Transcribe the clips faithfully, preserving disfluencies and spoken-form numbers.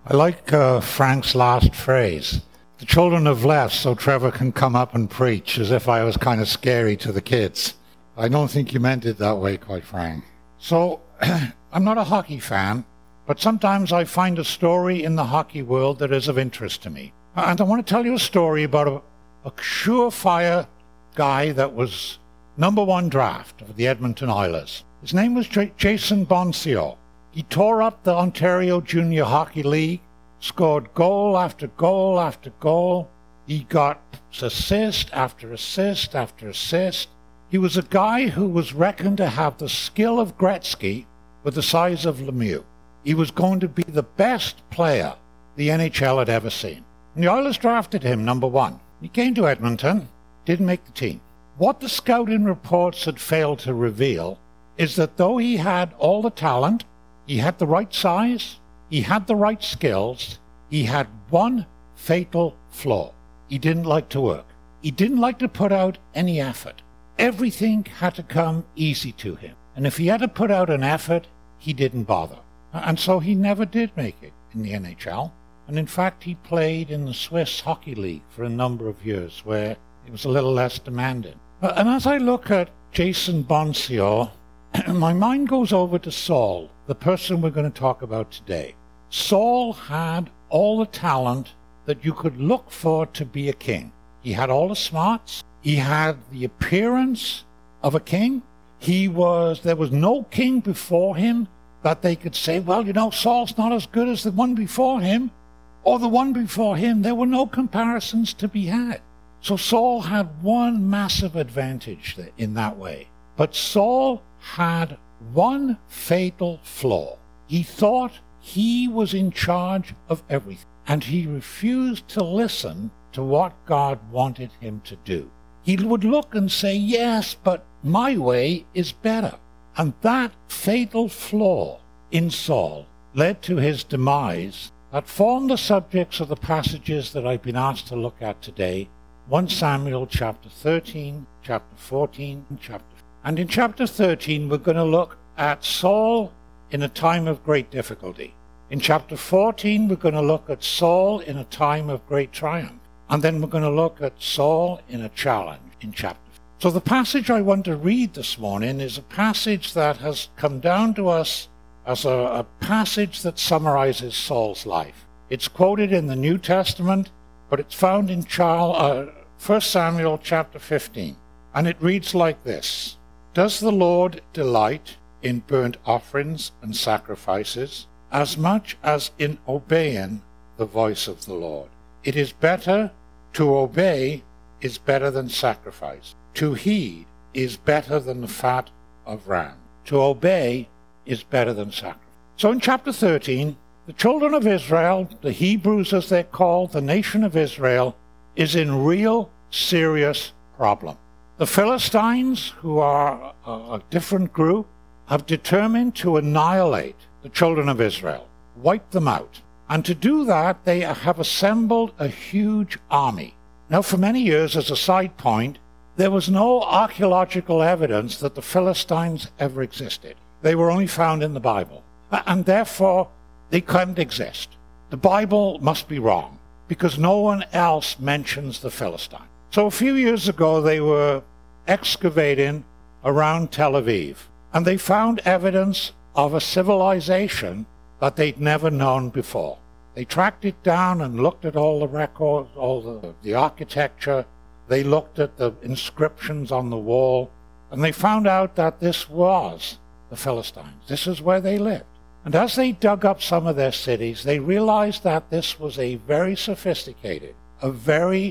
I like uh, Frank's last phrase. The children have left so Trevor can come up and preach, as if I was kind of scary to the kids. I don't think you meant it that way, quite frank. So, I'm not a hockey fan, but sometimes I find a story in the hockey world that is of interest to me. And I want to tell you a story about a, a surefire guy that was number one draft of the Edmonton Oilers. His name was J- Jason Bonsior. He tore up the Ontario Junior Hockey League, scored goal after goal after goal. He got assist after assist after assist. He was a guy who was reckoned to have the skill of Gretzky with the size of Lemieux. He was going to be the best player the N H L had ever seen. And the Oilers drafted him number one. He came to Edmonton, didn't make the team. What the scouting reports had failed to reveal is that though he had all the talent, he had the right size, he had the right skills, he had one fatal flaw. He didn't like to work. He didn't like to put out any effort. Everything had to come easy to him. And if he had to put out an effort, he didn't bother. And so he never did make it in the N H L. And in fact, he played in the Swiss Hockey League for a number of years, where it was a little less demanding. And as I look at Jason Bonsior, my mind goes over to Saul, the person we're going to talk about today. Saul had all the talent that you could look for to be a king. He had all the smarts. He had the appearance of a king. He was, there was no king before him that they could say, well, you know, Saul's not as good as the one before him, or the one before him. There were no comparisons to be had. So Saul had one massive advantage in that way. But Saul had one fatal flaw. He thought he was in charge of everything, and he refused to listen to what God wanted him to do. He would look and say, yes, but my way is better. And that fatal flaw in Saul led to his demise that formed the subjects of the passages that I've been asked to look at today. First Samuel chapter thirteen, chapter fourteen, and chapter And in chapter thirteen, we're going to look at Saul in a time of great difficulty. In chapter fourteen, we're going to look at Saul in a time of great triumph. And then we're going to look at Saul in a challenge in chapter. So the passage I want to read this morning is a passage that has come down to us as a, a passage that summarizes Saul's life. It's quoted in the New Testament, but it's found in uh, First Samuel chapter fifteen. And it reads like this. Does the Lord delight in burnt offerings and sacrifices as much as in obeying the voice of the Lord? It is better to obey is better than sacrifice. To heed is better than the fat of ram. To obey is better than sacrifice. So in chapter thirteen, the children of Israel, the Hebrews as they're called, the nation of Israel, is in real serious problem. The Philistines, who are a, a different group, have determined to annihilate the children of Israel, wipe them out. And to do that, they have assembled a huge army. Now, for many years, as a side point, there was no archaeological evidence that the Philistines ever existed. They were only found in the Bible. And therefore, they couldn't exist. The Bible must be wrong, because no one else mentions the Philistines. So a few years ago, they were excavating around Tel Aviv, and they found evidence of a civilization that they'd never known before. They tracked it down and looked at all the records, all the, the architecture. They looked at the inscriptions on the wall, and they found out that this was the Philistines. This is where they lived. And as they dug up some of their cities, they realized that this was a very sophisticated, a very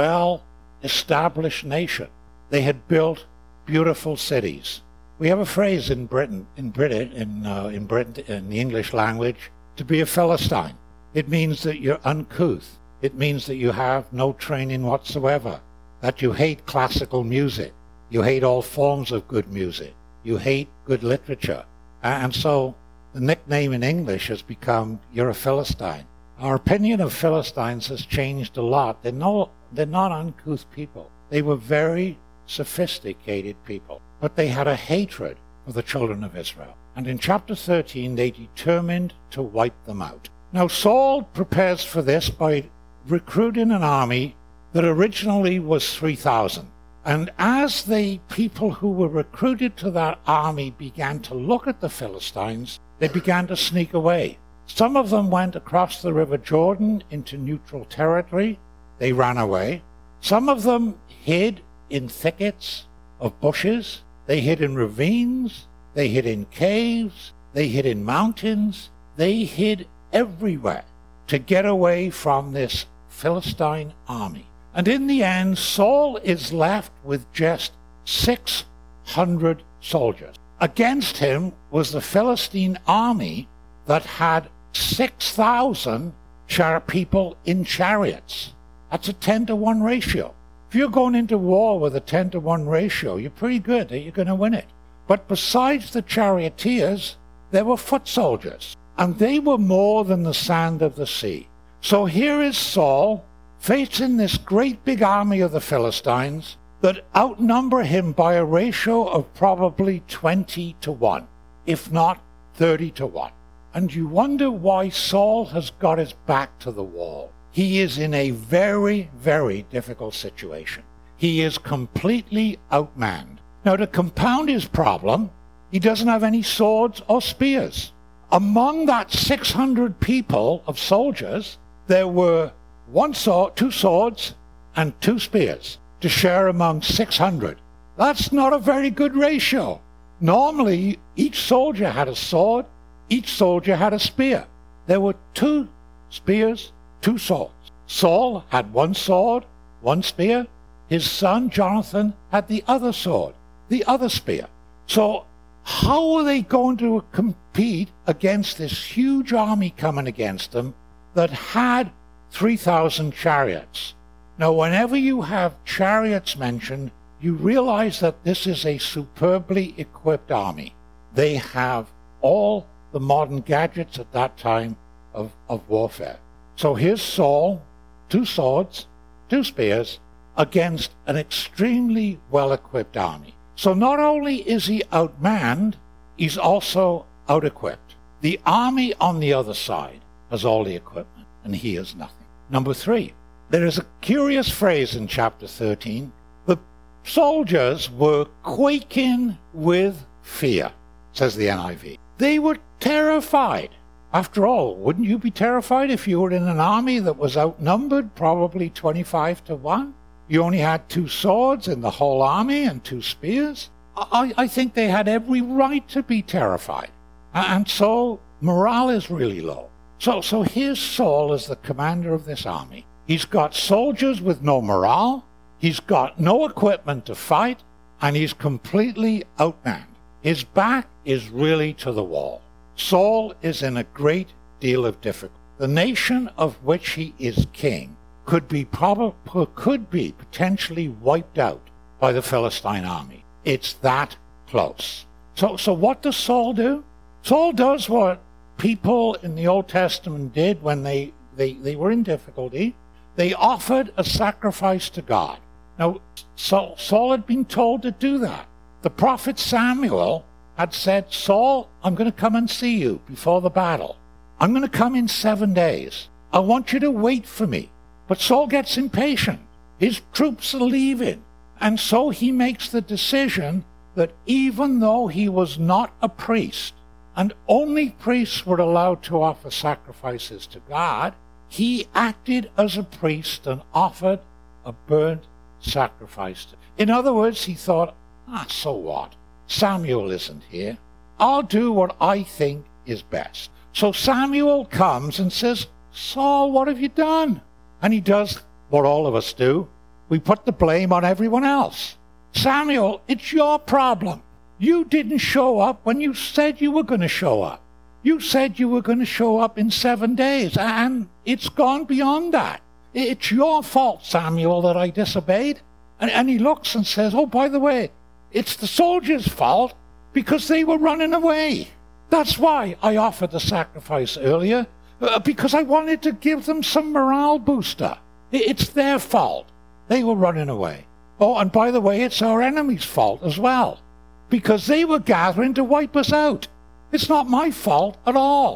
well-established nation. They had built beautiful cities. We have a phrase in Britain, in Britain, in, uh, in Britain, in the English language, to be a Philistine. It means that you're uncouth. It means that you have no training whatsoever, that you hate classical music. You hate all forms of good music. You hate good literature. And so the nickname in English has become, you're a Philistine. Our opinion of Philistines has changed a lot. They're, no, they're not uncouth people. They were very sophisticated people. But they had a hatred for the children of Israel. And in chapter thirteen, they determined to wipe them out. Now Saul prepares for this by recruiting an army that originally was three thousand. And as the people who were recruited to that army began to look at the Philistines, they began to sneak away. Some of them went across the River Jordan into neutral territory. They ran away. Some of them hid in thickets of bushes. They hid in ravines. They hid in caves. They hid in mountains. They hid everywhere to get away from this Philistine army. And in the end, Saul is left with just six hundred soldiers. Against him was the Philistine army that had six thousand people in chariots. That's a ten to one ratio. If you're going into war with a ten to one ratio, you're pretty good that you're going to win it. But besides the charioteers, there were foot soldiers, and they were more than the sand of the sea. So here is Saul facing this great big army of the Philistines that outnumber him by a ratio of probably twenty to one, if not thirty to one. And you wonder why Saul has got his back to the wall. He is in a very, very difficult situation. He is completely outmanned. Now, to compound his problem, he doesn't have any swords or spears. Among that six hundred people of soldiers, there were one sword, two swords, and two spears to share among six hundred. That's not a very good ratio. Normally, each soldier had a sword, each soldier had a spear. There were two spears, two swords. Saul had one sword, one spear. His son Jonathan had the other sword, the other spear. So how are they going to compete against this huge army coming against them that had three thousand chariots? Now, whenever you have chariots mentioned, you realize that this is a superbly equipped army. They have all the modern gadgets at that time of, of warfare. So here's Saul, two swords, two spears, against an extremely well-equipped army. So not only is he outmanned, he's also out-equipped. The army on the other side has all the equipment, and he has nothing. Number three, there is a curious phrase in chapter thirteen. The soldiers were quaking with fear, says the N I V. They were terrified. After all, wouldn't you be terrified if you were in an army that was outnumbered probably twenty-five to one? You only had two swords in the whole army and two spears? I, I think they had every right to be terrified. And so morale is really low. So, so here's Saul as the commander of this army. He's got soldiers with no morale, he's got no equipment to fight, and he's completely outmanned. His back is really to the wall. Saul is in a great deal of difficulty. The nation of which he is king could be prob- could be potentially wiped out by the Philistine army. It's that close. So, so what does Saul do? Saul does what people in the Old Testament did when they, they, they were in difficulty. They offered a sacrifice to God. Now, Saul, Saul had been told to do that. The prophet Samuel had said, Saul, I'm going to come and see you before the battle. I'm going to come in seven days. I want you to wait for me. But Saul gets impatient. His troops are leaving. And so he makes the decision that even though he was not a priest, and only priests were allowed to offer sacrifices to God, he acted as a priest and offered a burnt sacrifice. In other words, he thought, ah, so what? Samuel isn't here. I'll do what I think is best. So Samuel comes and says, Saul, what have you done? And he does what all of us do. We put the blame on everyone else. Samuel, it's your problem. You didn't show up when you said you were going to show up. You said you were going to show up in seven days, and it's gone beyond that. It's your fault, Samuel, that I disobeyed. And, and he looks and says, oh, by the way, it's the soldiers' fault because they were running away. That's why I offered the sacrifice earlier, uh, because I wanted to give them some morale booster. It's their fault. They were running away. Oh, and by the way, it's our enemy's fault as well, because they were gathering to wipe us out. It's not my fault at all.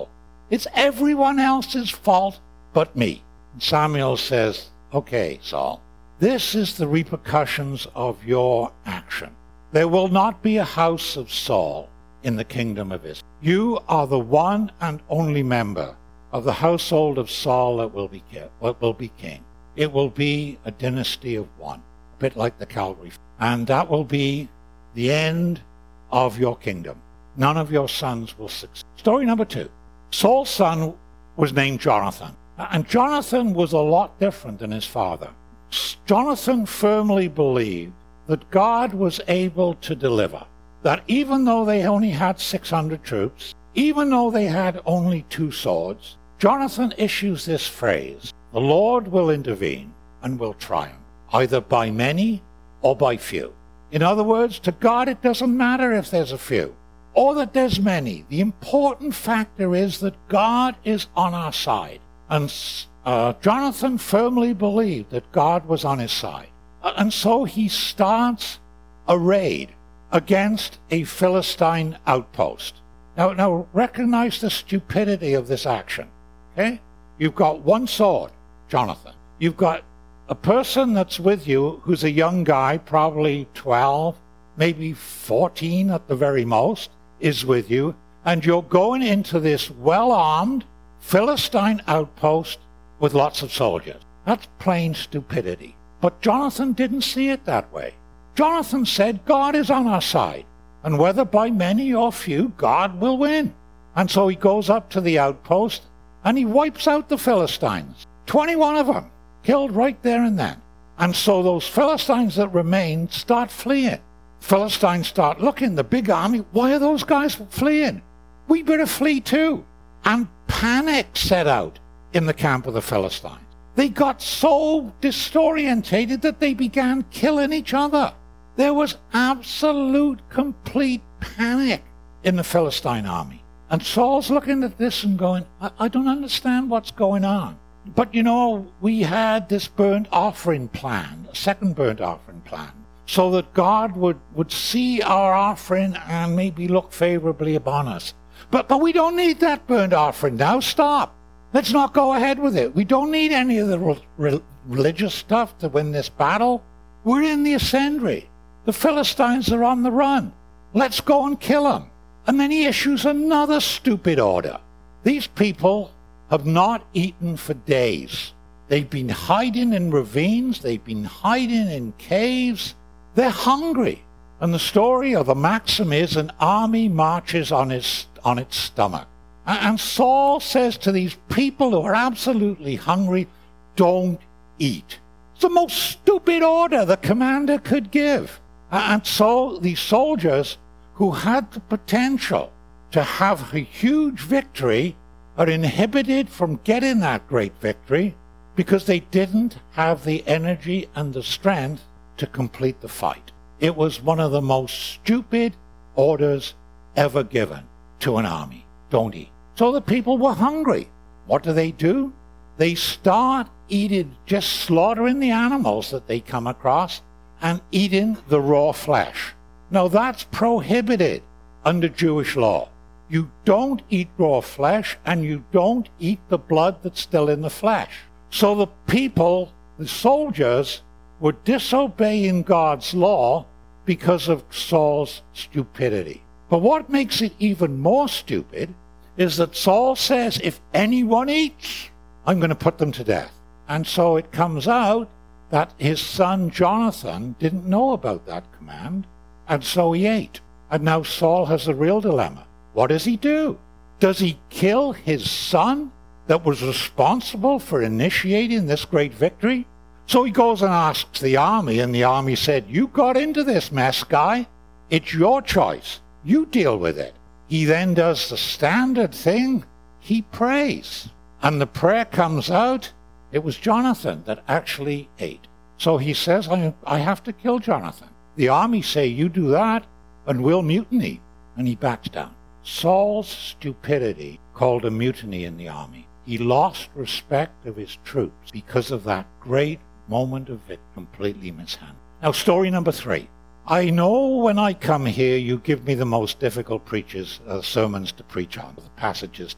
It's everyone else's fault but me. And Samuel says, okay, Saul, this is the repercussions of your action. There will not be a house of Saul in the kingdom of Israel. You are the one and only member of the household of Saul that will be, that will be king. It will be a dynasty of one, a bit like the Calvary. And that will be the end of your kingdom. None of your sons will succeed. Story number two. Saul's son was named Jonathan. And Jonathan was a lot different than his father. Jonathan firmly believed that God was able to deliver. That even though they only had six hundred troops, even though they had only two swords, Jonathan issues this phrase, the Lord will intervene and will triumph, either by many or by few. In other words, to God it doesn't matter if there's a few or that there's many. The important factor is that God is on our side. And uh, Jonathan firmly believed that God was on his side. And so he starts a raid against a Philistine outpost. Now, now recognize the stupidity of this action. Okay? You've got one sword, Jonathan. You've got a person that's with you who's a young guy, probably twelve, maybe fourteen at the very most, is with you, and you're going into this well-armed Philistine outpost with lots of soldiers. That's plain stupidity. But Jonathan didn't see it that way. Jonathan said, God is on our side, and whether by many or few, God will win. And so he goes up to the outpost, and he wipes out the Philistines. twenty-one of them, killed right there and then. And so those Philistines that remain start fleeing. Philistines start looking, the big army, why are those guys fleeing? We better flee too. And panic set out in the camp of the Philistines. They got so disorientated that they began killing each other. There was absolute, complete panic in the Philistine army. And Saul's looking at this and going, I, I don't understand what's going on. But you know, we had this burnt offering plan, a second burnt offering plan, so that God would, would see our offering and maybe look favorably upon us. But, but we don't need that burnt offering now. Stop. Let's not go ahead with it. We don't need any of the re- re- religious stuff to win this battle. We're in the ascendary. The Philistines are on the run. Let's go and kill them. And then he issues another stupid order. These people have not eaten for days. They've been hiding in ravines. They've been hiding in caves. They're hungry. And the story of the maxim is an army marches on, his, on its stomach. And Saul says to these people who are absolutely hungry, don't eat. It's the most stupid order the commander could give. And so these soldiers who had the potential to have a huge victory are inhibited from getting that great victory because they didn't have the energy and the strength to complete the fight. It was one of the most stupid orders ever given to an army. Don't eat. So the people were hungry. What do they do? They start eating, just slaughtering the animals that they come across and eating the raw flesh. Now that's prohibited under Jewish law. You don't eat raw flesh and you don't eat the blood that's still in the flesh. So the people, the soldiers, were disobeying God's law because of Saul's stupidity. But what makes it even more stupid is that Saul says, if anyone eats, I'm going to put them to death. And so it comes out that his son Jonathan didn't know about that command, and so he ate. And now Saul has a real dilemma. What does he do? Does he kill his son that was responsible for initiating this great victory? So he goes and asks the army, and the army said, you got into this mess, guy. It's your choice. You deal with it. He then does the standard thing. He prays. And the prayer comes out. It was Jonathan that actually ate. So he says, I, I have to kill Jonathan. The army say, you do that, and we'll mutiny. And he backs down. Saul's stupidity called a mutiny in the army. He lost respect of his troops because of that great moment of it completely mishandled. Now, story number three. I know when I come here, you give me the most difficult preachers, uh, sermons to preach on, the passages to preach.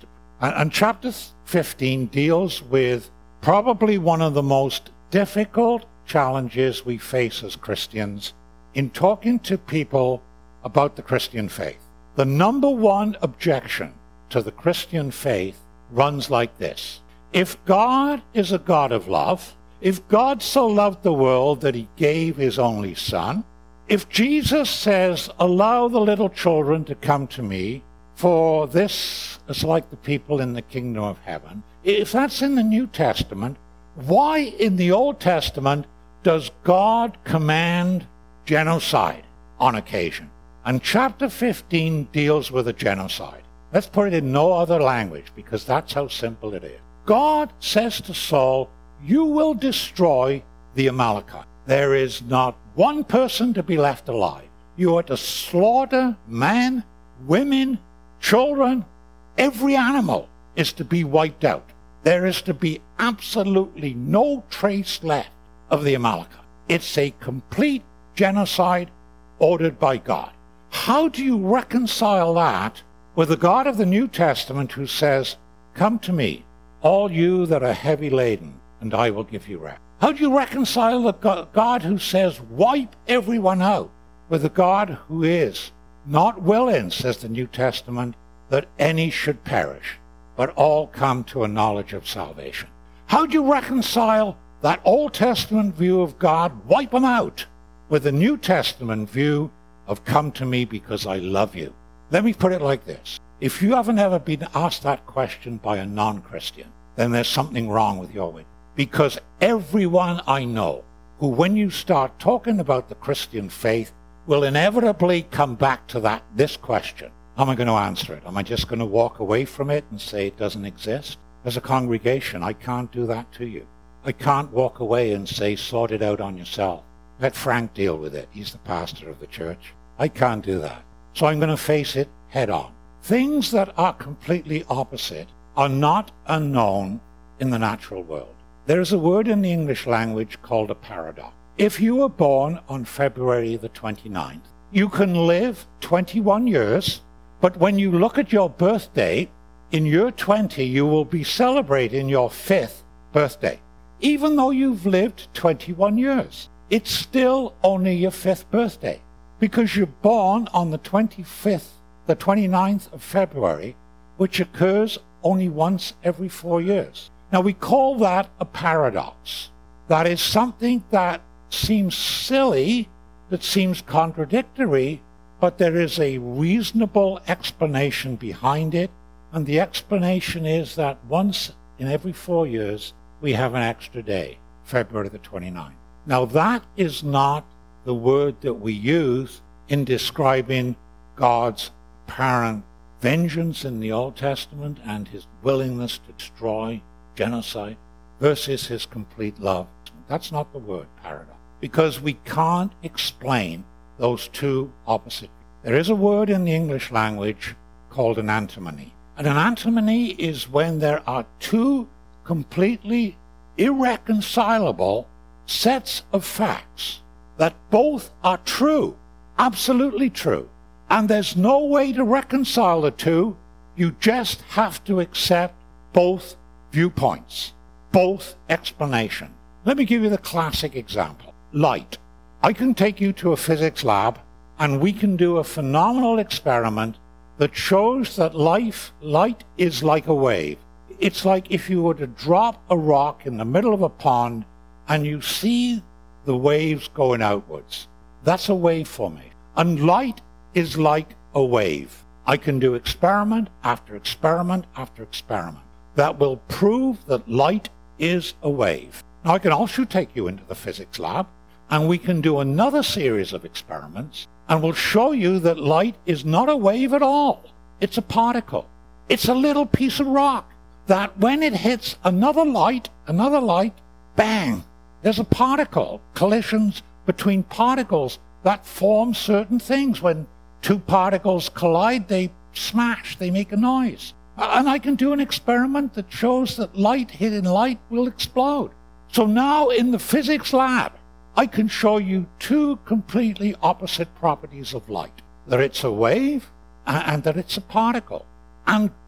And, and chapter fifteen deals with probably one of the most difficult challenges we face as Christians in talking to people about the Christian faith. The number one objection to the Christian faith runs like this. If God is a God of love, if God so loved the world that he gave his only son, if Jesus says, allow the little children to come to me, for this is like the people in the kingdom of heaven, if that's in the New Testament, why in the Old Testament does God command genocide on occasion? And chapter fifteen deals with a genocide. Let's put it in no other language, because that's how simple it is. God says to Saul, you will destroy the Amalekites. There is not one person to be left alive. You are to slaughter men, women, children, every animal is to be wiped out. There is to be absolutely no trace left of the Amalekites. It's a complete genocide ordered by God. How do you reconcile that with the God of the New Testament who says, come to me, all you that are heavy laden, and I will give you rest? How do you reconcile the God who says, wipe everyone out, with the God who is not willing, says the New Testament, that any should perish, but all come to a knowledge of salvation? How do you reconcile that Old Testament view of God, wipe them out, with the New Testament view of come to me because I love you? Let me put it like this. If you haven't ever been asked that question by a non-Christian, then there's something wrong with your witness. Because everyone I know who, when you start talking about the Christian faith, will inevitably come back to that this question. How am I going to answer it? Am I just going to walk away from it and say it doesn't exist? As a congregation, I can't do that to you. I can't walk away and say, sort it out on yourself. Let Frank deal with it. He's the pastor of the church. I can't do that. So I'm going to face it head on. Things that are completely opposite are not unknown in the natural world. There is a word in the English language called a paradox. If you were born on February the twenty-ninth, you can live twenty-one years, but when you look at your birthday, in year twenty, you will be celebrating your fifth birthday. Even though you've lived twenty-one years, it's still only your fifth birthday, because you're born on the twenty-fifth, the twenty-ninth of February, which occurs only once every four years. Now, we call that a paradox. That is something that seems silly, that seems contradictory, but there is a reasonable explanation behind it, and the explanation is that once in every four years, we have an extra day, February the twenty-ninth. Now, that is not the word that we use in describing God's apparent vengeance in the Old Testament and his willingness to destroy, genocide, versus his complete love. That's not the word paradox, because we can't explain those two opposite. There is a word in the English language called an antinomy. And an antinomy is when there are two completely irreconcilable sets of facts that both are true, absolutely true, and there's no way to reconcile the two. You just have to accept both viewpoints, both explanations. Let me give you the classic example. Light. I can take you to a physics lab and we can do a phenomenal experiment that shows that life, light is like a wave. It's like if you were to drop a rock in the middle of a pond and you see the waves going outwards. That's a wave formation. And light is like a wave. I can do experiment after experiment after experiment that will prove that light is a wave. Now, I can also take you into the physics lab, and we can do another series of experiments, and we'll show you that light is not a wave at all. It's a particle. It's a little piece of rock that when it hits another light, another light, bang, there's a particle, collisions between particles that form certain things. When two particles collide, they smash, they make a noise. And I can do an experiment that shows that light hitting light will explode. So now in the physics lab, I can show you two completely opposite properties of light. That it's a wave and that it's a particle. And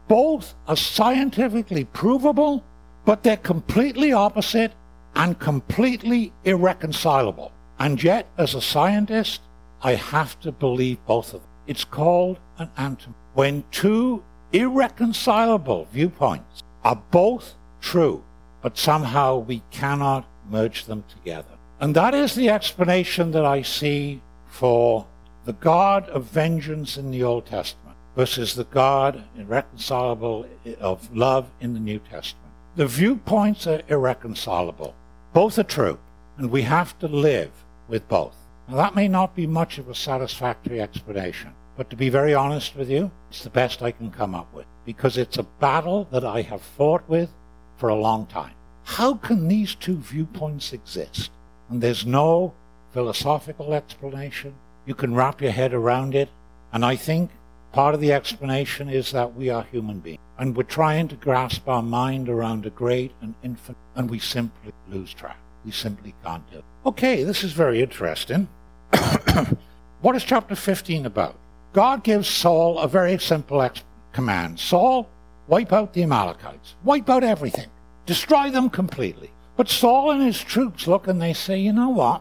Both are scientifically provable, but they're completely opposite and completely irreconcilable. And yet, as a scientist, I have to believe both of them. It's called an antinomy. When two irreconcilable viewpoints are both true, but somehow we cannot merge them together. And that is the explanation that I see for the God of vengeance in the Old Testament versus the God irreconcilable of love in the New Testament. The viewpoints are irreconcilable. Both are true, and we have to live with both. Now, that may not be much of a satisfactory explanation, but to be very honest with you, it's the best I can come up with, because it's a battle that I have fought with for a long time. How can these two viewpoints exist? And there's no philosophical explanation. You can wrap your head around it, and I think part of the explanation is that we are human beings, and we're trying to grasp our mind around a great and infinite, and we simply lose track. We simply can't do it. Okay, this is very interesting. What is chapter fifteen about? God gives Saul a very simple ex- command. Saul, wipe out the Amalekites. Wipe out everything. Destroy them completely. But Saul and his troops look and they say, you know what?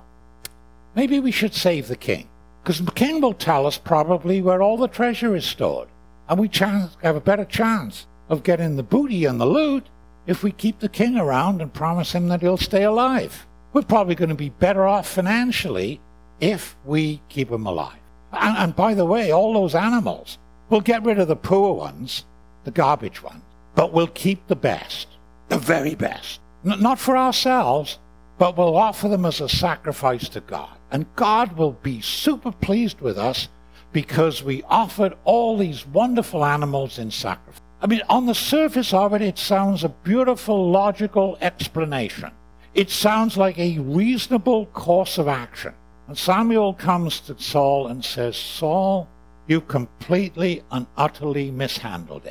Maybe we should save the king. Because the king will tell us probably where all the treasure is stored. And we chance, have a better chance of getting the booty and the loot if we keep the king around and promise him that he'll stay alive. We're probably going to be better off financially if we keep him alive. And, and by the way, all those animals, we'll get rid of the poor ones, the garbage ones, but we'll keep the best, the very best. N- not for ourselves, but we'll offer them as a sacrifice to God. And God will be super pleased with us because we offered all these wonderful animals in sacrifice. I mean, on the surface of it, it sounds a beautiful, logical explanation. It sounds like a reasonable course of action. And Samuel comes to Saul and says, Saul, you completely and utterly mishandled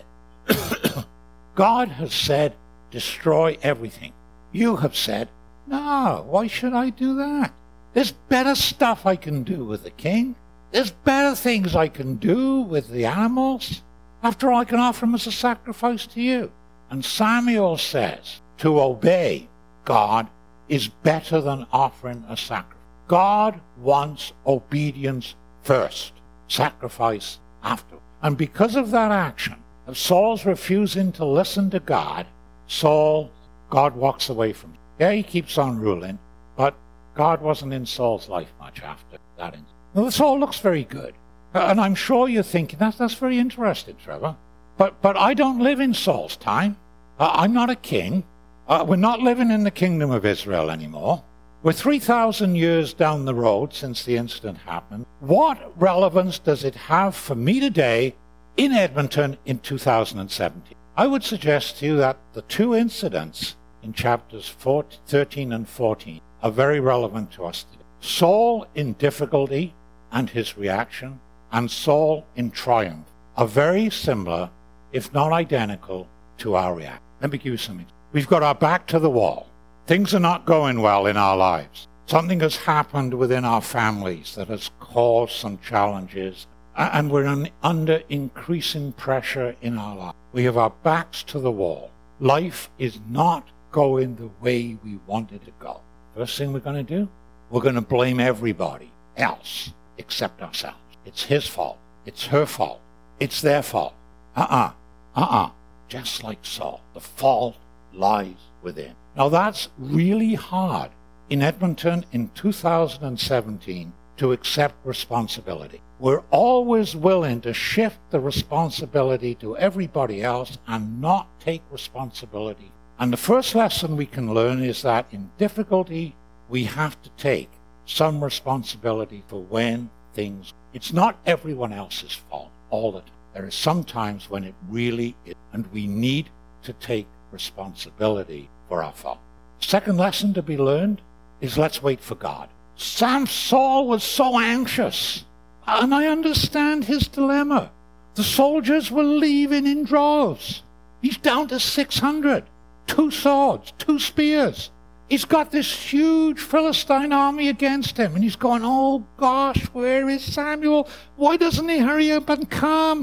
it. God has said, destroy everything. You have said, no, why should I do that? There's better stuff I can do with the king. There's better things I can do with the animals. After all, I can offer them as a sacrifice to you. And Samuel says, to obey God is better than offering a sacrifice. God wants obedience first, sacrifice after. And because of that action, of Saul's refusing to listen to God, Saul, God walks away from him. Yeah, he keeps on ruling, but God wasn't in Saul's life much after that incident. Now, this all looks very good. And I'm sure you're thinking, that's, that's very interesting, Trevor. But, but I don't live in Saul's time. Uh, I'm not a king. Uh, we're not living in the kingdom of Israel anymore. We're three thousand years down the road since the incident happened. What relevance does it have for me today in Edmonton in two thousand seventeen? I would suggest to you that the two incidents in chapters thirteen and fourteen are very relevant to us today. Saul in difficulty and his reaction, and Saul in triumph are very similar, if not identical, to our reaction. Let me give you something. We've got our back to the wall. Things are not going well in our lives. Something has happened within our families that has caused some challenges, and we're un- under increasing pressure in our lives. We have our backs to the wall. Life is not going the way we want it to go. First thing we're going to do, we're going to blame everybody else except ourselves. It's his fault. It's her fault. It's their fault. Uh-uh. Uh-uh. Just like Saul, the fault lies within. Now that's really hard in Edmonton in two thousand seventeen to accept responsibility. We're always willing to shift the responsibility to everybody else and not take responsibility. And the first lesson we can learn is that in difficulty, we have to take some responsibility for when things... It's not everyone else's fault all the time. There are some times when it really is, and we need to take responsibility for our fault. Second lesson to be learned is let's wait for God. Sam Saul was so anxious, and I understand his dilemma. The soldiers were leaving in droves. He's down to six hundred. Two swords, two spears. He's got this huge Philistine army against him, and he's going, oh gosh, where is Samuel? Why doesn't he hurry up and come?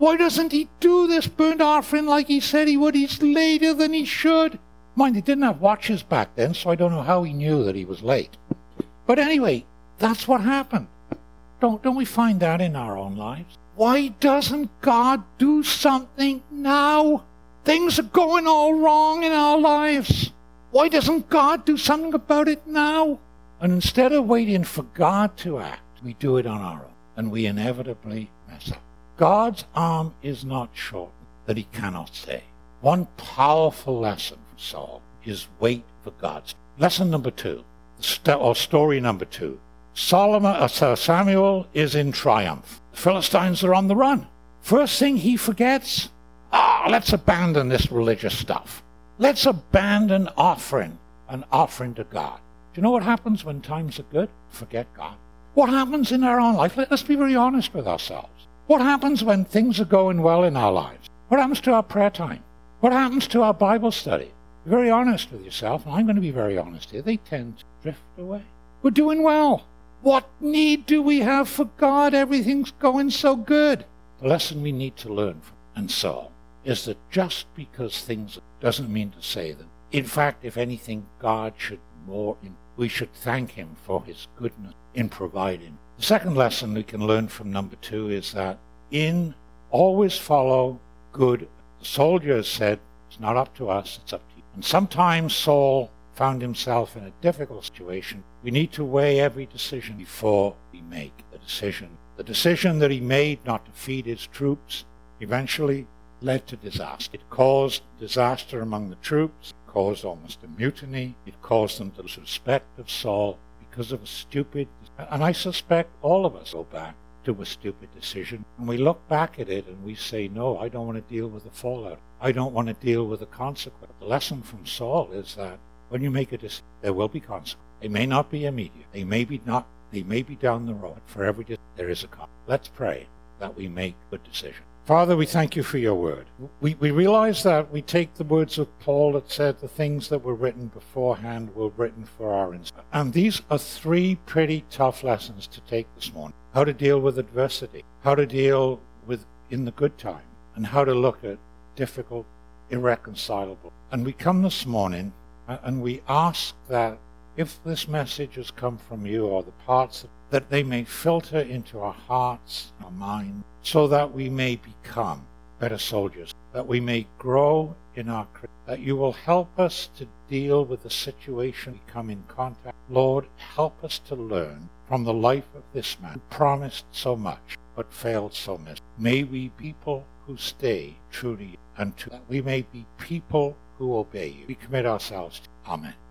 Why doesn't he do this burnt offering like he said he would? He's later than he should. Mind, he didn't have watches back then, so I don't know how he knew that he was late. But anyway, that's what happened. Don't, don't we find that in our own lives? Why doesn't God do something now? Things are going all wrong in our lives. Why doesn't God do something about it now? And instead of waiting for God to act, we do it on our own, and we inevitably mess up. God's arm is not shortened that he cannot save. One powerful lesson from Saul is wait for God's. Lesson number two, or story number two. Solomon, uh, Samuel is in triumph. The Philistines are on the run. First thing he forgets, ah, let's abandon this religious stuff. Let's abandon offering an offering to God. Do you know what happens when times are good? Forget God. What happens in our own life? Let's be very honest with ourselves. What happens when things are going well in our lives? What happens to our prayer time? What happens to our Bible study? Be very honest with yourself, and I'm going to be very honest here. They tend to drift away. We're doing well. What need do we have for God? Everything's going so good. The lesson we need to learn from and Saul is that just because things doesn't mean to say that. In fact, if anything, God should more. In, we should thank him for his goodness in providing. The second lesson we can learn from number two is that in always follow good. The soldiers said, it's not up to us, it's up to you. And sometimes Saul found himself in a difficult situation. We need to weigh every decision before we make a decision. The decision that he made not to feed his troops eventually led to disaster. It caused disaster among the troops. It caused almost a mutiny. It caused them to suspect of Saul because of a stupid, and I suspect all of us go back to a stupid decision, and we look back at it and we say, no, I don't want to deal with the fallout. I don't want to deal with the consequence. The lesson from Saul is that when you make a decision, there will be consequences. They may not be immediate. They may be not. They may be down the road. For every decision, there is a consequence. Let's pray that we make good decisions. Father, we thank you for your word. We, we realize that we take the words of Paul that said the things that were written beforehand were written for our instruction. And these are three pretty tough lessons to take this morning. How to deal with adversity, how to deal with in the good time, and how to look at difficult, irreconcilable. And we come this morning and we ask that if this message has come from you, or the parts, that they may filter into our hearts, our minds, so that we may become better soldiers, that we may grow in our Christ, that you will help us to deal with the situation we come in contact. Lord, help us to learn from the life of this man who promised so much but failed so much. May we be people who stay true to you, and to that we may be people who obey you. We commit ourselves to you. Amen.